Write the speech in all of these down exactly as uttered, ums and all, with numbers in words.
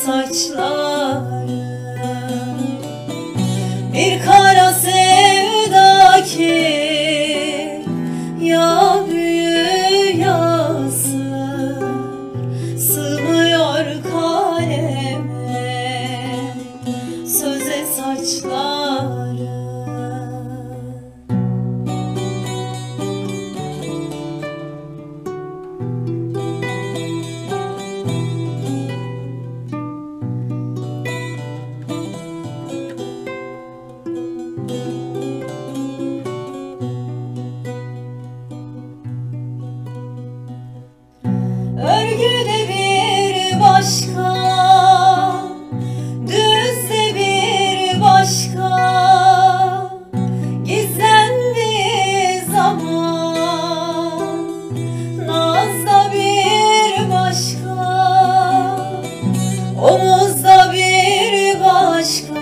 saçları, bir kara sevda ki ya büyü ya sır, sığmıyor kaleme söze saçları. Örgüde bir başka, düzde bir başka, gizlendiği zaman nazda bir başka, omuzda bir başka,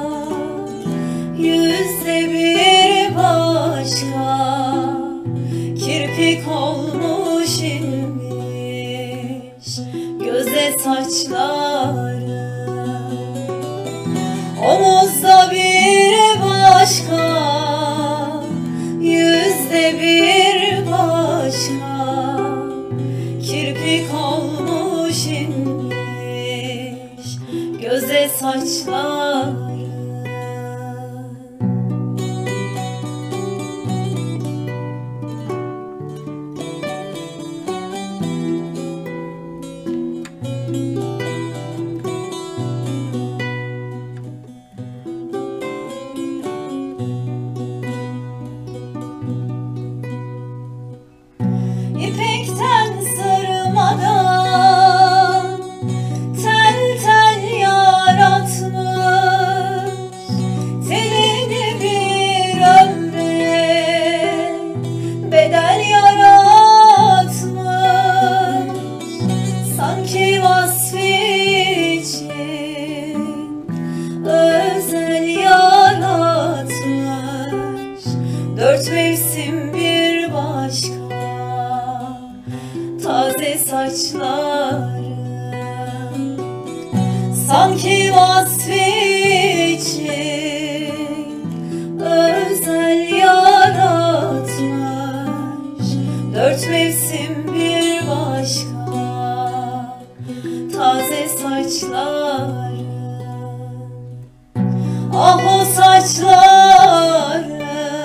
yüzde bir başka, kirpik olmuş inmiş göze saçları, omuzda bir başka, yüzde bir başka, kirpik olmuş inmiş göze saçları. İpekten sarmadan tel tel yaratmış, telini bir ömre bedel yaratmış. Sanki vasfi için özel yaratmış, dört mevsim bir başka taze saçları. Sanki vasfi için özel yaratmış, dört mevsim bir başka taze saçları. Ah o saçları,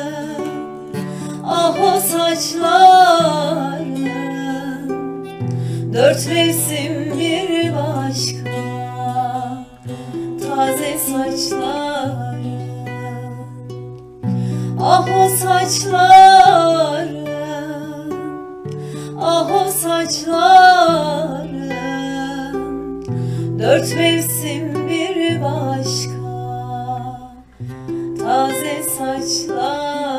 ah o saçları, dört mevsim bir başka taze saçları. Ah o saçları, ah o saçları, dört mevsim bir başka taze saçları.